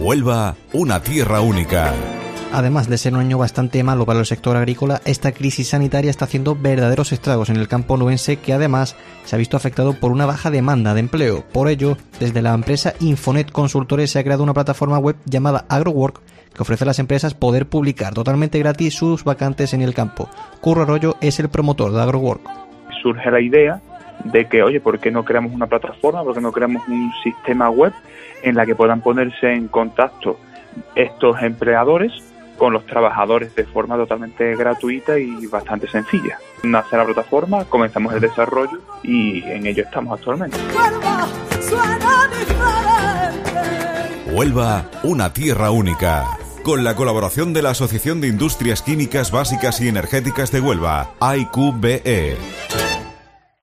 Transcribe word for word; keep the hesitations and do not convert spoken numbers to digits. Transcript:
Huelva, una tierra única. Además de ser un año bastante malo para el sector agrícola, esta crisis sanitaria está haciendo verdaderos estragos en el campo onubense, que además se ha visto afectado por una baja demanda de empleo. Por ello, desde la empresa Infonet Consultores se ha creado una plataforma web llamada AgroWork, que ofrece a las empresas poder publicar totalmente gratis sus vacantes en el campo. Curro Arroyo es el promotor de AgroWork. Surge la idea de que, oye, ¿por qué no creamos una plataforma? ¿Por qué no creamos un sistema web en la que puedan ponerse en contacto estos empleadores con los trabajadores de forma totalmente gratuita y bastante sencilla? Nace la plataforma, comenzamos el desarrollo y en ello estamos actualmente. Huelva, suena diferente. Huelva, una tierra única. Con la colaboración de la Asociación de Industrias Químicas Básicas y Energéticas de Huelva, A I Q B E.